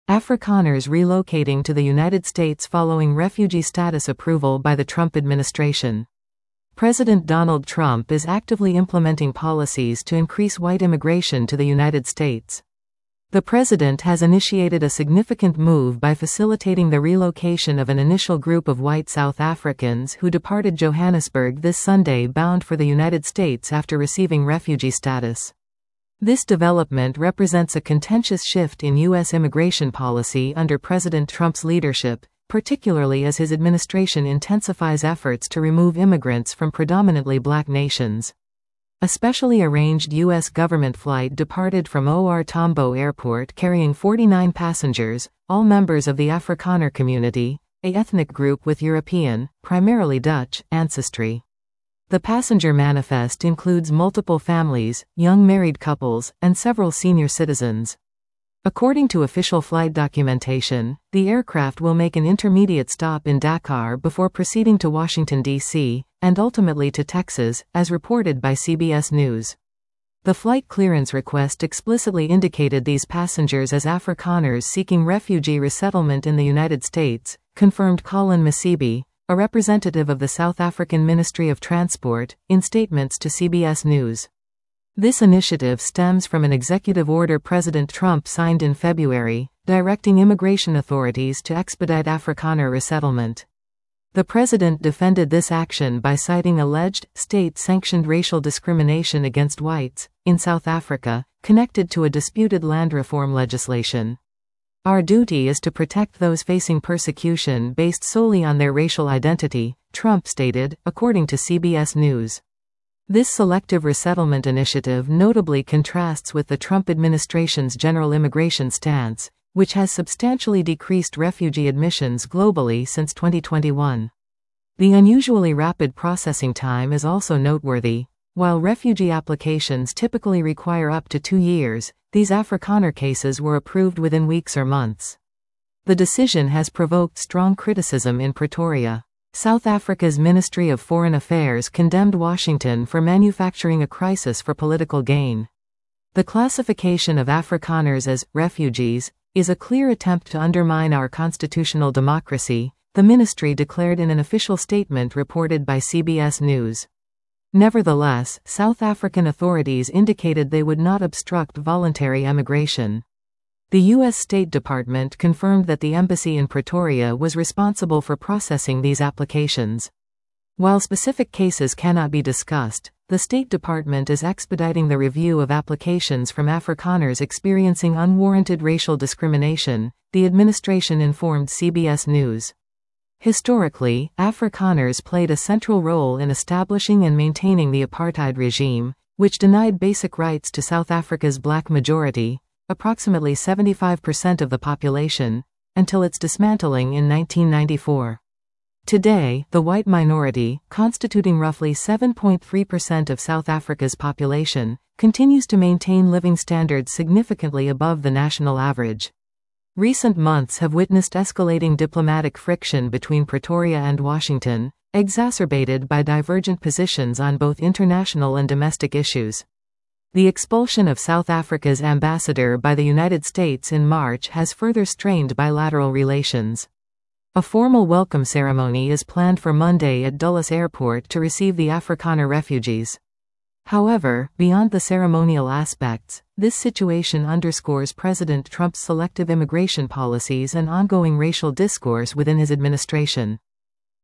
Afrikaners relocating to the United States following refugee status approval by the Trump administration. President Donald Trump is actively implementing policies to increase white immigration to the United States. The president has initiated a significant move by facilitating the relocation of an initial group of white South Africans who departed Johannesburg this Sunday bound for the United States after receiving refugee status. This development represents a contentious shift in U.S. immigration policy under President Trump's leadership, particularly as his administration intensifies efforts to remove immigrants from predominantly black nations. A specially arranged U.S. government flight departed from OR Tambo Airport carrying 49 passengers, all members of the Afrikaner community, an ethnic group with European, primarily Dutch, ancestry. The passenger manifest includes multiple families, young married couples, and several senior citizens. According to official flight documentation, the aircraft will make an intermediate stop in Dakar before proceeding to Washington, D.C., and ultimately to Texas, as reported by CBS News. The flight clearance request explicitly indicated these passengers as Afrikaners seeking refugee resettlement in the United States, confirmed Colin Masibi, a representative of the South African Ministry of Transport, in statements to CBS News. This initiative stems from an executive order President Trump signed in February, directing immigration authorities to expedite Afrikaner resettlement. The president defended this action by citing alleged, state-sanctioned racial discrimination against whites, in South Africa, connected to a disputed land reform legislation. "Our duty is to protect those facing persecution based solely on their racial identity," Trump stated, according to CBS News. This selective resettlement initiative notably contrasts with the Trump administration's general immigration stance, which has substantially decreased refugee admissions globally since 2021. The unusually rapid processing time is also noteworthy. While refugee applications typically require up to 2 years, these Afrikaner cases were approved within weeks or months. The decision has provoked strong criticism in Pretoria. South Africa's Ministry of Foreign Affairs condemned Washington for manufacturing a crisis for political gain. The classification of Afrikaners as refugees is a clear attempt to undermine our constitutional democracy, the ministry declared in an official statement reported by CBS News. Nevertheless, South African authorities indicated they would not obstruct voluntary emigration. The U.S. State Department confirmed that the embassy in Pretoria was responsible for processing these applications. While specific cases cannot be discussed, the State Department is expediting the review of applications from Afrikaners experiencing unwarranted racial discrimination, the administration informed CBS News. Historically, Afrikaners played a central role in establishing and maintaining the apartheid regime, which denied basic rights to South Africa's black majority, approximately 75% of the population, until its dismantling in 1994. Today, the white minority, constituting roughly 7.3% of South Africa's population, continues to maintain living standards significantly above the national average. Recent months have witnessed escalating diplomatic friction between Pretoria and Washington, exacerbated by divergent positions on both international and domestic issues. The expulsion of South Africa's ambassador by the United States in March has further strained bilateral relations. A formal welcome ceremony is planned for Monday at Dulles Airport to receive the Afrikaner refugees. However, beyond the ceremonial aspects, this situation underscores President Trump's selective immigration policies and ongoing racial discourse within his administration.